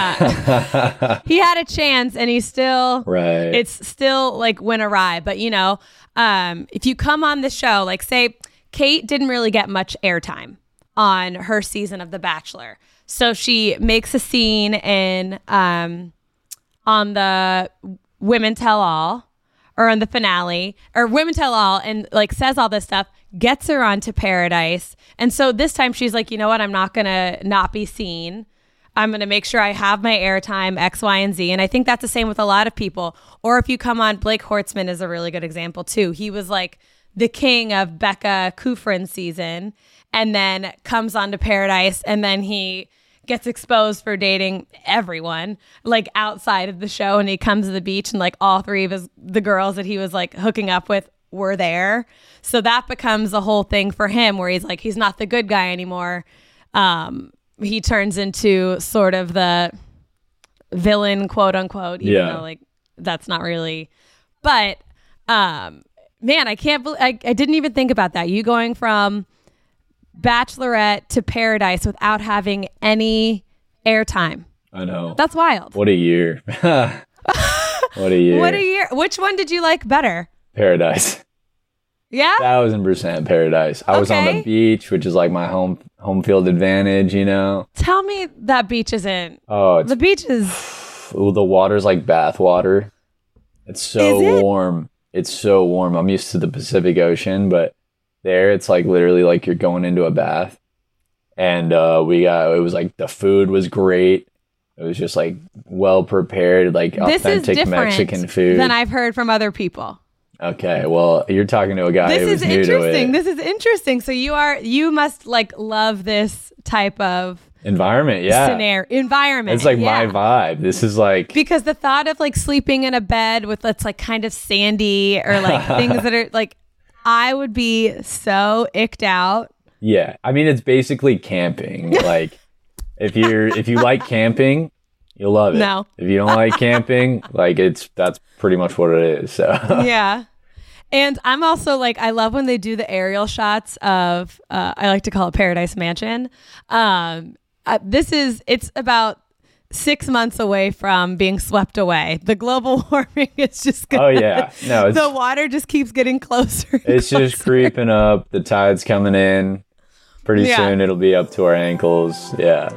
Speaker 2: Uh, he had a chance and he still,
Speaker 4: Right.
Speaker 2: it's still like went awry. But, you know, um, if you come on the show, like say Kate didn't really get much airtime on her season of The Bachelor. So she makes a scene in um, on the Women Tell All, or on the finale, or Women Tell All, and like says all this stuff, gets her onto Paradise. And so this time she's like, you know what? I'm not going to not be seen. I'm going to make sure I have my airtime, X, Y, and Z. And I think that's the same with a lot of people. Or if you come on, Blake Hortzman is a really good example too. He was like the king of Becca Kufrin's season, and then comes onto Paradise, and then he gets exposed for dating everyone, like outside of the show. And he comes to the beach, and like all three of his, the girls that he was like hooking up with were there. So that becomes a whole thing for him, where he's like, he's not the good guy anymore. Um, he turns into sort of the villain, quote unquote, even
Speaker 4: Yeah.
Speaker 2: though like that's not really, but um, man, I can't believe, I, I didn't even think about that. You going from Bachelorette to Paradise without having any airtime.
Speaker 4: I know.
Speaker 2: That's wild.
Speaker 4: What a year. What a year.
Speaker 2: What a year. Which one did you like better?
Speaker 4: Paradise.
Speaker 2: Yeah?
Speaker 4: Thousand percent Paradise. I was on
Speaker 2: Okay.
Speaker 4: the beach, which is like my home home field advantage, you know.
Speaker 2: Tell me that beach isn't.
Speaker 4: Oh, it's
Speaker 2: The beach is.
Speaker 4: ooh, the water's like bath water. It's so
Speaker 2: Is it?
Speaker 4: warm. It's so warm. I'm used to the Pacific Ocean, but there it's like literally like you're going into a bath. And uh, we got, it was like the food was great. It was just like well prepared, like
Speaker 2: This is
Speaker 4: authentic
Speaker 2: different
Speaker 4: Mexican food.
Speaker 2: than I've heard from other people.
Speaker 4: Okay, well, you're talking to a guy
Speaker 2: This
Speaker 4: who was
Speaker 2: is
Speaker 4: new to
Speaker 2: interesting.
Speaker 4: it.
Speaker 2: This is interesting. So you are you must like love this type of
Speaker 4: Environment, yeah.
Speaker 2: scenario environment.
Speaker 4: It's like
Speaker 2: yeah.
Speaker 4: my vibe. This is like
Speaker 2: Because the thought of like sleeping in a bed with that's like kind of sandy or like things that are like, I would be so icked out.
Speaker 4: yeah. I mean, it's basically camping. Like if you're if you like camping, you'll love it.
Speaker 2: No.
Speaker 4: If you don't like camping, like it's that's pretty much what it is. So
Speaker 2: Yeah. And I'm also like, I love when they do the aerial shots of, uh, I like to call it Paradise Mansion. Um, uh, this is, it's about six months away from being swept away. The global warming is just gonna,
Speaker 4: oh yeah, no, it's
Speaker 2: the water just keeps getting closer. and
Speaker 4: it's just
Speaker 2: closer.
Speaker 4: creeping up. The tide's coming in. Pretty
Speaker 2: Yeah.
Speaker 4: soon it'll be up to our ankles. Yeah.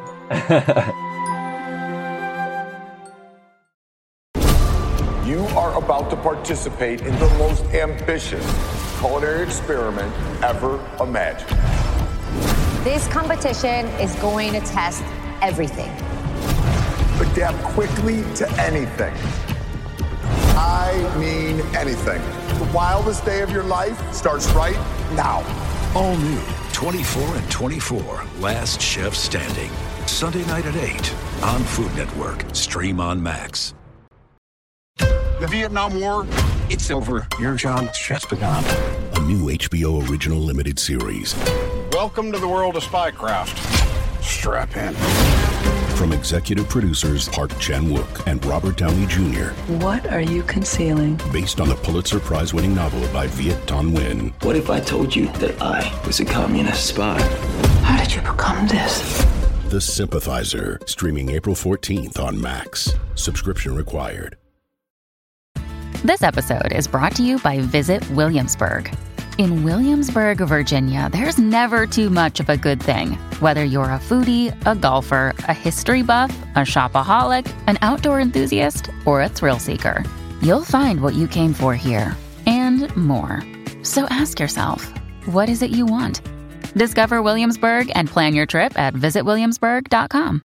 Speaker 5: You are about to participate in the most ambitious culinary experiment ever imagined.
Speaker 6: This competition is going to test everything.
Speaker 5: Adapt quickly to anything. I mean anything. The wildest day of your life starts right now.
Speaker 7: All new, twenty-four and twenty-four, Last Chef Standing. Sunday night at eight on Food Network. Stream on Max.
Speaker 5: The Vietnam War, it's over. Your job just begun.
Speaker 8: A new H B O original limited series.
Speaker 5: Welcome to the world of Spycraft. Strap in.
Speaker 8: From executive producers Park Chan-wook and Robert Downey Junior
Speaker 9: What are you concealing?
Speaker 8: Based on the Pulitzer Prize-winning novel by Viet Thanh Nguyen.
Speaker 10: What if I told you that I was a communist spy?
Speaker 9: How did you become this?
Speaker 8: The Sympathizer. Streaming April fourteenth on Max. Subscription required.
Speaker 11: This episode is brought to you by Visit Williamsburg. In Williamsburg, Virginia, there's never too much of a good thing. Whether you're a foodie, a golfer, a history buff, a shopaholic, an outdoor enthusiast, or a thrill seeker, you'll find what you came for here and more. So ask yourself, what is it you want? Discover Williamsburg and plan your trip at visit williamsburg dot com.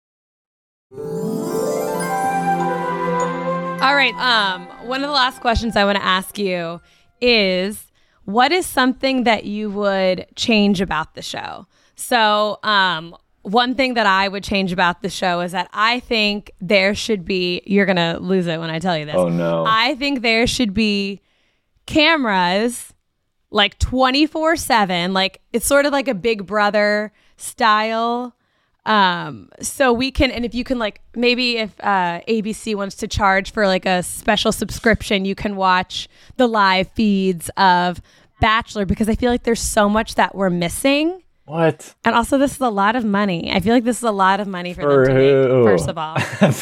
Speaker 2: All right. Um, one of the last questions I want to ask you is, what is something that you would change about the show? So, um, one thing that I would change about the show is that I think there should be, you're going to lose it when I tell you this.
Speaker 4: Oh, no.
Speaker 2: I think there should be cameras like twenty-four seven. Like, it's sort of like a Big Brother style. Um, so we can, and if you can, like, maybe if uh, A B C wants to charge for like a special subscription, you can watch the live feeds of Bachelor, because I feel like there's so much that we're missing.
Speaker 4: What?
Speaker 2: And also, this is a lot of money. I feel like this is a lot of money for,
Speaker 4: For
Speaker 2: them to
Speaker 4: who?
Speaker 2: make, first of all.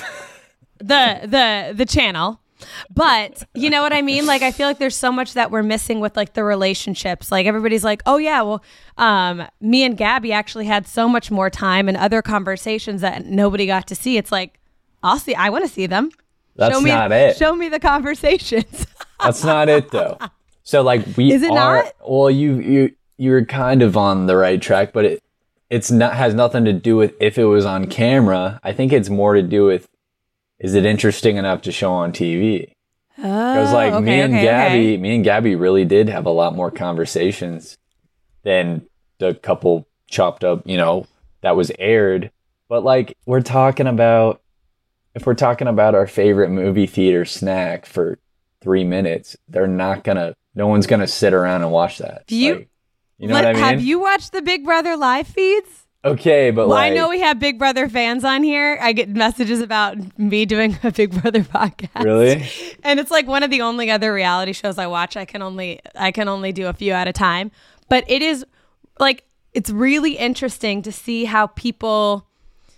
Speaker 2: the the the channel. But you know what I mean? Like, I feel like there's so much that we're missing with like the relationships. Like, everybody's like, oh yeah, well, um, me and Gabby actually had so much more time and other conversations that nobody got to see. It's like, I'll see. I want to see them.
Speaker 4: That's
Speaker 2: show me,
Speaker 4: not it.
Speaker 2: Show me the conversations.
Speaker 4: That's not it though. So like we
Speaker 2: Is it
Speaker 4: are
Speaker 2: not?
Speaker 4: well you you you're kind of on the right track, but it it's not has nothing to do with if it was on camera. I think it's more to do with, is it interesting enough to show on T V? Because like
Speaker 2: okay,
Speaker 4: me and
Speaker 2: okay,
Speaker 4: Gabby,
Speaker 2: okay.
Speaker 4: me and Gabby really did have a lot more conversations than the couple chopped up, you know, that was aired. But like we're talking about, if we're talking about our favorite movie theater snack for three minutes, they're not gonna, no one's gonna sit around and watch that.
Speaker 2: Do you,
Speaker 4: Like, you know
Speaker 2: let-
Speaker 4: what I mean?
Speaker 2: Have you watched the Big Brother live feeds?
Speaker 4: Okay, but
Speaker 2: Well,
Speaker 4: like,
Speaker 2: I know we have Big Brother fans on here. I get messages about me doing a Big Brother podcast.
Speaker 4: Really?
Speaker 2: And it's like one of the only other reality shows I watch. I can only I can only do a few at a time. But it is like, it's really interesting to see how people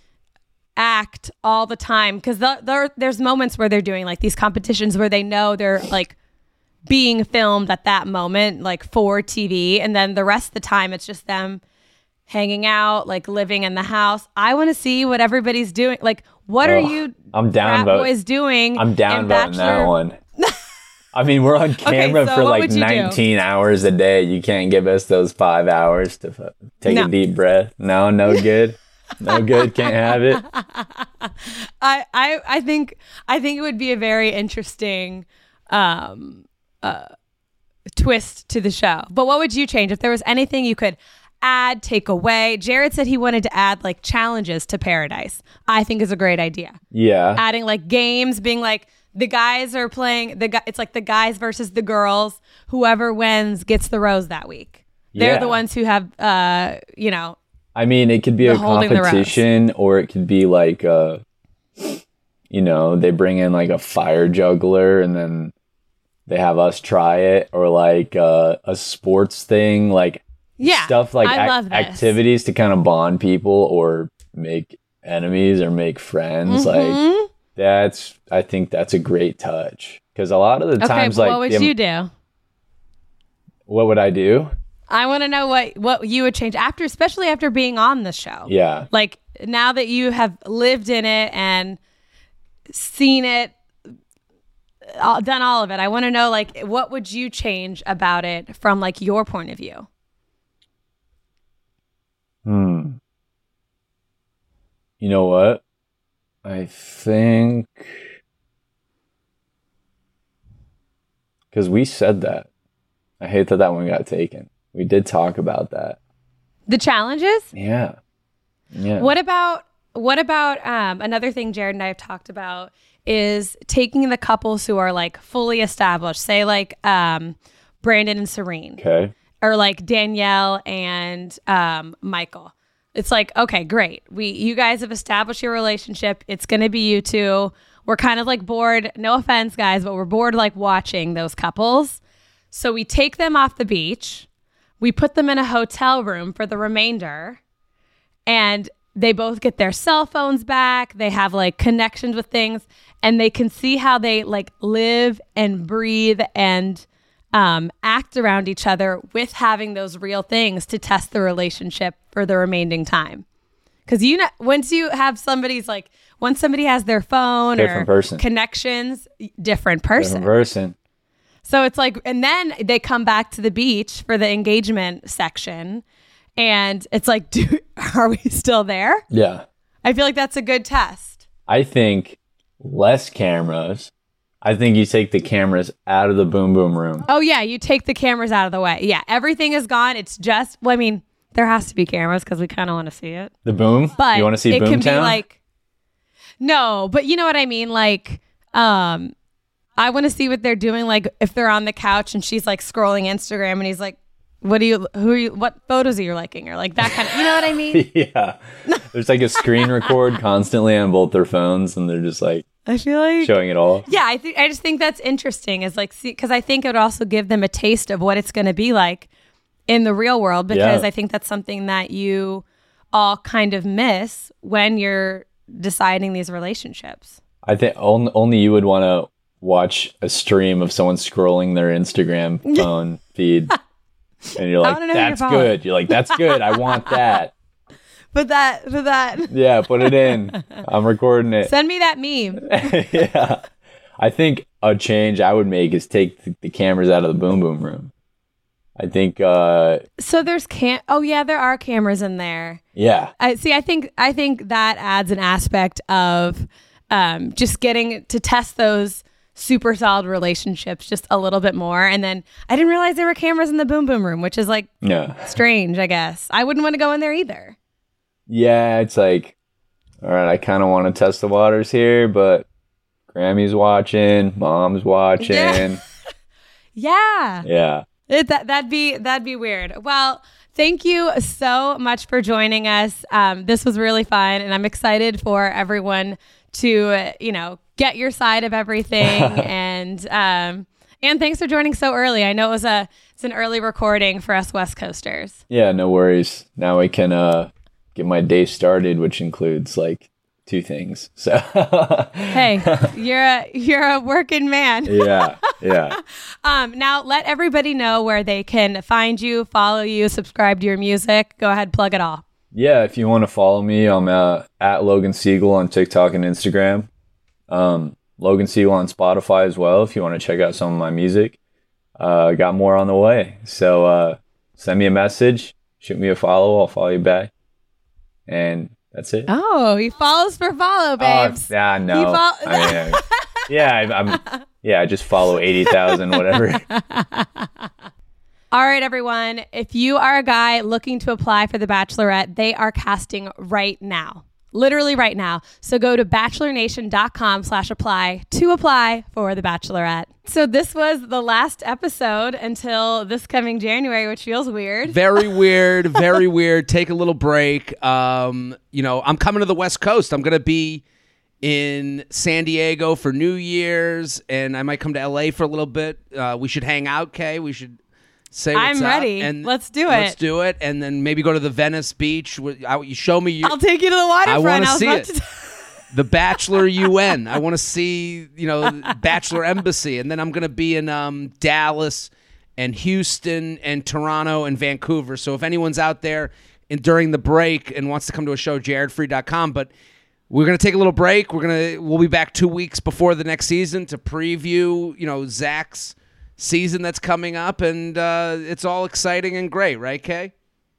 Speaker 2: act all the time, because the, there there's moments where they're doing like these competitions where they know they're like being filmed at that moment, like for T V, and then the rest of the time it's just them hanging out, like living in the house. I want to see what everybody's doing. Like, what
Speaker 4: Oh,
Speaker 2: are you
Speaker 4: I'm down
Speaker 2: frat
Speaker 4: vote-
Speaker 2: boys doing?
Speaker 4: I'm down
Speaker 2: in
Speaker 4: voting that
Speaker 2: Bachelor?
Speaker 4: one. I mean, we're on camera
Speaker 2: so
Speaker 4: for
Speaker 2: what
Speaker 4: like
Speaker 2: would you do?
Speaker 4: nineteen hours a day. You can't give us those five hours to f- take
Speaker 2: No.
Speaker 4: a deep breath. No, no good. No good. Can't have it.
Speaker 2: I, I I think I think it would be a very interesting um, uh, twist to the show. But what would you change if there was anything you could add, take away? Jared said he wanted to add like challenges to Paradise. I think is a great idea.
Speaker 4: Yeah.
Speaker 2: Adding like games, being like the guys are playing the guy. It's like the guys versus the girls. Whoever wins gets the rose that week. They're
Speaker 4: Yeah.
Speaker 2: the ones who have, uh, you know.
Speaker 4: I mean, it could be
Speaker 2: the
Speaker 4: a
Speaker 2: holding the rose.
Speaker 4: competition, or it could be like, uh, you know, they bring in like a fire juggler and then they have us try it, or like uh, a sports thing, like
Speaker 2: Yeah,
Speaker 4: stuff like
Speaker 2: I
Speaker 4: ac-
Speaker 2: love this.
Speaker 4: activities to kind of bond people or make enemies or make friends.
Speaker 2: Mhm.
Speaker 4: Like that's, I think that's a great touch, because a lot of the
Speaker 2: Okay,
Speaker 4: times,
Speaker 2: but
Speaker 4: like,
Speaker 2: what would
Speaker 4: the-
Speaker 2: you do?
Speaker 4: what would I do?
Speaker 2: I want to know what what you would change after, especially after being on the show.
Speaker 4: Yeah.
Speaker 2: Like now that you have lived in it and seen it, all, done all of it. I want to know, like, what would you change about it from like your point of view?
Speaker 4: Hmm. You know what? I think because we said that. I hate that that one got taken. We did talk about that.
Speaker 2: The challenges?
Speaker 4: Yeah. Yeah.
Speaker 2: What about what about um, another thing Jared and I have talked about is taking the couples who are like fully established, say like um, Brandon and Serene.
Speaker 4: Okay.
Speaker 2: Or like Danielle and um, Michael. It's like, okay, great. We, you guys have established your relationship. It's going to be you two. We're kind of like bored. No offense, guys, but we're bored like watching those couples. So we take them off the beach. We put them in a hotel room for the remainder. And they both get their cell phones back. They have like connections with things. And they can see how they like live and breathe and Um, act around each other with having those real things to test the relationship for the remaining time. Because you know, once you have somebody's like, once somebody has their phone
Speaker 4: Different
Speaker 2: or
Speaker 4: person.
Speaker 2: connections, different person.
Speaker 4: Different person.
Speaker 2: So it's like, and then they come back to the beach for the engagement section, and it's like, do, are we still there?
Speaker 4: Yeah.
Speaker 2: I feel like that's a good test.
Speaker 4: I think less cameras. I think you take the cameras out of the boom boom room.
Speaker 2: Oh yeah, you take the cameras out of the way. Yeah, everything is gone. It's just, well, I mean, there has to be cameras because we kind of want to see it.
Speaker 4: The boom?
Speaker 2: But
Speaker 4: you want to see
Speaker 2: it can
Speaker 4: Boomtown?
Speaker 2: be like, no, but you know what I mean? Like, um, I want to see what they're doing. Like if they're on the couch and she's like scrolling Instagram and he's like, what do you, who are you, what photos are you liking? Or like that kind of, you know what I mean?
Speaker 4: Yeah. There's like a screen record constantly on both their phones, and they're just like,
Speaker 2: I feel like
Speaker 4: showing it all.
Speaker 2: Yeah, I think I just think that's interesting. Is like, see, because I think it would also give them a taste of what it's going to be like in the real world. Because
Speaker 4: Yeah.
Speaker 2: I think that's something that you all kind of miss when you're deciding these relationships.
Speaker 4: I think only, only you would want to watch a stream of someone scrolling their Instagram phone feed, and you're
Speaker 2: I
Speaker 4: like,
Speaker 2: wanna know who you're
Speaker 4: "That's
Speaker 2: following."
Speaker 4: good." You're like, "That's good. I want that."
Speaker 2: But that, but that,
Speaker 4: Yeah, put it in. I'm recording it.
Speaker 2: send me that meme.
Speaker 4: Yeah. I think a change I would make is take the, the cameras out of the boom boom room. I think, uh,
Speaker 2: So there's cam. Oh yeah, there are cameras in there.
Speaker 4: yeah.
Speaker 2: I see. I think I think that adds an aspect of um, just getting to test those super solid relationships just a little bit more. And then I didn't realize there were cameras in the boom boom room, which is like
Speaker 4: Yeah.
Speaker 2: strange. I guess I wouldn't want to go in there either.
Speaker 4: Yeah, it's like, all right, I kind of want to test the waters here, but Grammy's watching, Mom's watching.
Speaker 2: Yeah. Yeah,
Speaker 4: Yeah.
Speaker 2: It, that that'd be that'd be weird. Well, thank you so much for joining us. Um, this was really fun, and I'm excited for everyone to uh, you know get your side of everything. and um, and thanks for joining so early. I know it was a it's an early recording for us West Coasters.
Speaker 4: Yeah, no worries. Now I can uh, get my day started, which includes like two things. So
Speaker 2: Hey, you're a you're a working man.
Speaker 4: yeah, yeah.
Speaker 2: Um, now let everybody know where they can find you, follow you, subscribe to your music. Go ahead, plug it all.
Speaker 4: Yeah, if you want to follow me, I'm uh, at Logan Siegel on TikTok and Instagram. Um, Logan Siegel on Spotify as well if you want to check out some of my music. Uh, got more on the way. So uh, send me a message, shoot me a follow, I'll follow you back. And That's it.
Speaker 2: Oh, he follows for follow, babes.
Speaker 4: Oh, yeah, no.
Speaker 2: He fol-
Speaker 4: I mean, I, yeah, I, I'm. Yeah, I just follow eighty thousand, whatever.
Speaker 2: All right, everyone. If you are a guy looking to apply for The Bachelorette, they are casting right now. Literally right now. So go to bachelornation.com slash apply to apply for The Bachelorette. So this was the last episode until this coming January, which feels weird.
Speaker 3: Very weird. Very weird. Take a little break. Um, you know, I'm coming to the West Coast. I'm going to be in San Diego for New Year's, and I might come to L A for a little bit. Uh, we should hang out, Kay. We should say what's
Speaker 2: I'm
Speaker 3: up,
Speaker 2: ready.
Speaker 3: and
Speaker 2: Let's do it.
Speaker 3: Let's do it, and then maybe go to the Venice Beach. You show me. Your,
Speaker 2: I'll take you to the waterfront.
Speaker 3: I want to see
Speaker 2: about
Speaker 3: it.
Speaker 2: To
Speaker 3: The Bachelor U N. I want to see, you know, Bachelor Embassy, and then I'm going to be in um, Dallas and Houston and Toronto and Vancouver. So if anyone's out there and during the break and wants to come to a show, jared freed dot com. But we're going to take a little break. We're going to we'll be back two weeks before the next season to preview, you know, Zach's season that's coming up, and uh, it's all exciting and great, right, Kay?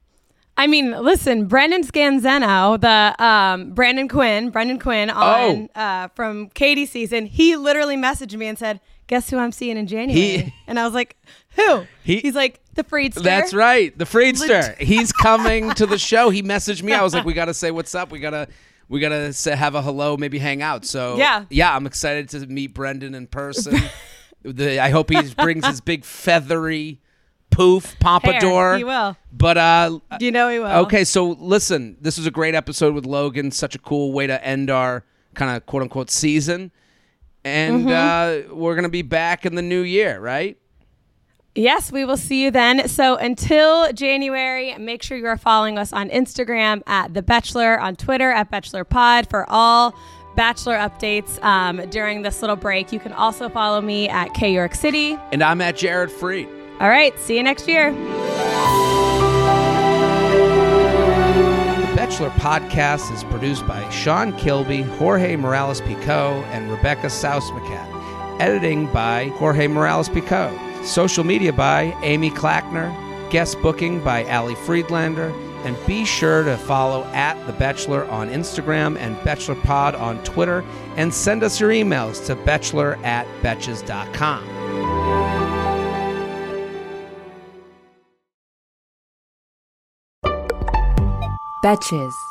Speaker 2: I mean, listen, Brendan Scanzeno, the um, Brandon Quinn, Brendan Quinn on
Speaker 3: Oh.
Speaker 2: uh, from Katie's season, he literally messaged me and said, "Guess who I'm seeing in January?"
Speaker 3: He-
Speaker 2: and I was like, "Who?"
Speaker 3: He-
Speaker 2: He's like, "The Freedster."
Speaker 3: That's right, the Freedster.
Speaker 2: Leg-
Speaker 3: He's coming to the show. He messaged me. I was like, we got to say what's up. We got to we got to say, have a hello, maybe hang out. So
Speaker 2: Yeah.
Speaker 3: yeah, I'm excited to meet Brendan in person. the, I hope he brings his big feathery poof pompadour.
Speaker 2: Hair. He will.
Speaker 3: But uh,
Speaker 2: You know he will.
Speaker 3: okay, so listen, this was a great episode with Logan. Such a cool way to end our kind of quote unquote season, and
Speaker 2: Mm-hmm.
Speaker 3: uh, we're gonna be back in the new year, right?
Speaker 2: Yes, we will see you then. So until January, make sure you are following us on Instagram at The Bachelor, on Twitter at Bachelor Pod for all Bachelor updates um, during this little break. You can also follow me at K York City.
Speaker 3: And I'm at Jared Freed.
Speaker 2: All right, see you next year.
Speaker 3: The Bachelor podcast is produced by Sean Kilby, Jorge Morales-Pico, and Rebecca Saus-Macat. Editing by Jorge Morales-Pico. Social media by Amy Clackner. Guest booking by Ali Friedlander. And be sure to follow at The Bachelor on Instagram and BachelorPod on Twitter. And send us your emails to bachelor at betches dot com.
Speaker 12: Betches.